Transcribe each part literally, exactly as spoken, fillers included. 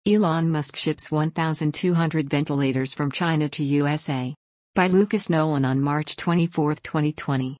Elon Musk ships one thousand two hundred ventilators from China to U S A. By Lucas Nolan on March twenty-fourth, twenty twenty.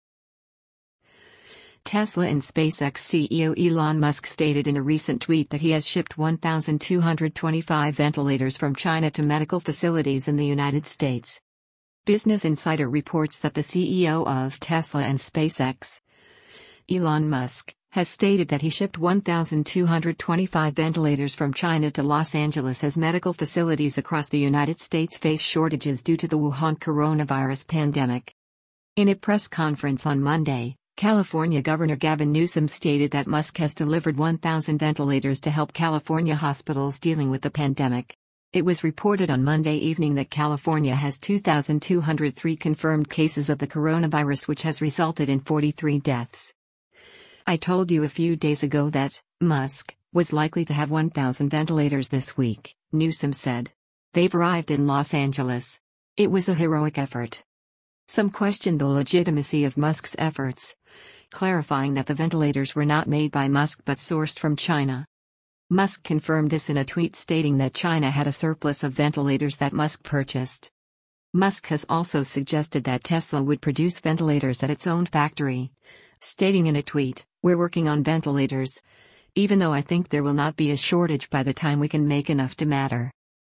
Tesla and SpaceX C E O Elon Musk stated in a recent tweet that he has shipped one thousand two hundred twenty-five ventilators from China to medical facilities in the United States. Business Insider reports that the C E O of Tesla and SpaceX, Elon Musk, has stated that he shipped one thousand two hundred twenty-five ventilators from China to Los Angeles as medical facilities across the United States face shortages due to the Wuhan coronavirus pandemic. In a press conference on Monday, California Governor Gavin Newsom stated that Musk has delivered one thousand ventilators to help California hospitals dealing with the pandemic. It was reported on Monday evening that California has two thousand two hundred three confirmed cases of the coronavirus, which has resulted in forty-three deaths. I told you a few days ago that Musk was likely to have one thousand ventilators this week, Newsom said. They've arrived in Los Angeles. It was a heroic effort. Some questioned the legitimacy of Musk's efforts, clarifying that the ventilators were not made by Musk but sourced from China. Musk confirmed this in a tweet stating that China had a surplus of ventilators that Musk purchased. Musk has also suggested that Tesla would produce ventilators at its own factory, stating in a tweet, "We're working on ventilators, even though I think there will not be a shortage by the time we can make enough to matter."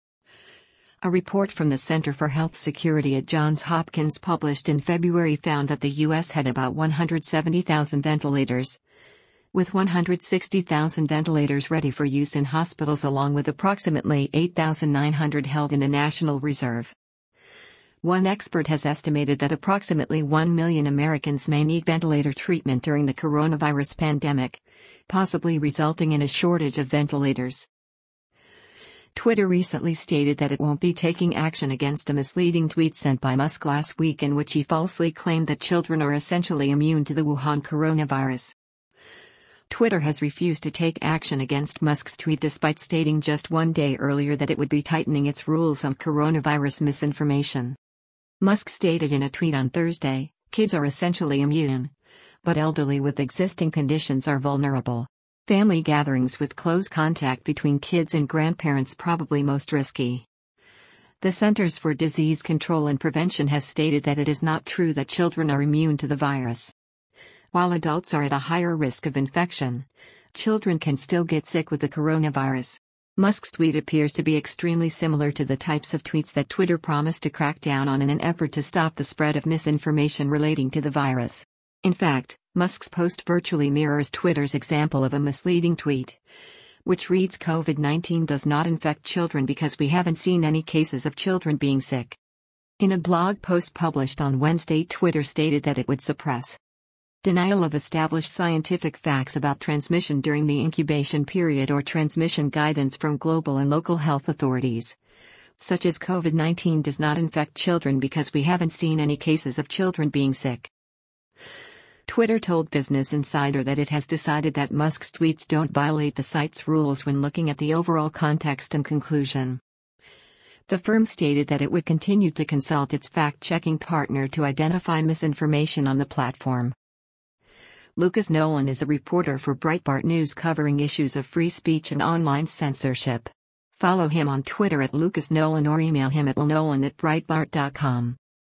A report from the Center for Health Security at Johns Hopkins published in February found that the U S had about one hundred seventy thousand ventilators, with one hundred sixty thousand ventilators ready for use in hospitals along with approximately eight thousand nine hundred held in a national reserve. One expert has estimated that approximately one million Americans may need ventilator treatment during the coronavirus pandemic, possibly resulting in a shortage of ventilators. Twitter recently stated that it won't be taking action against a misleading tweet sent by Musk last week in which he falsely claimed that children are essentially immune to the Wuhan coronavirus. Twitter has refused to take action against Musk's tweet despite stating just one day earlier that it would be tightening its rules on coronavirus misinformation. Musk stated in a tweet on Thursday, "Kids are essentially immune, but elderly with existing conditions are vulnerable. Family gatherings with close contact between kids and grandparents probably most risky." The Centers for Disease Control and Prevention has stated that it is not true that children are immune to the virus. While adults are at a higher risk of infection, children can still get sick with the coronavirus. Musk's tweet appears to be extremely similar to the types of tweets that Twitter promised to crack down on in an effort to stop the spread of misinformation relating to the virus. In fact, Musk's post virtually mirrors Twitter's example of a misleading tweet, which reads, "COVID nineteen does not infect children because we haven't seen any cases of children being sick." In a blog post published on Wednesday, Twitter stated that it would suppress denial of established scientific facts about transmission during the incubation period or transmission guidance from global and local health authorities, such as COVID nineteen does not infect children because we haven't seen any cases of children being sick. Twitter told Business Insider that it has decided that Musk's tweets don't violate the site's rules when looking at the overall context and conclusion. The firm stated that it would continue to consult its fact-checking partner to identify misinformation on the platform. Lucas Nolan is a reporter for Breitbart News covering issues of free speech and online censorship. Follow him on Twitter at Lucas Nolan or email him at nolan at breitbart dot com.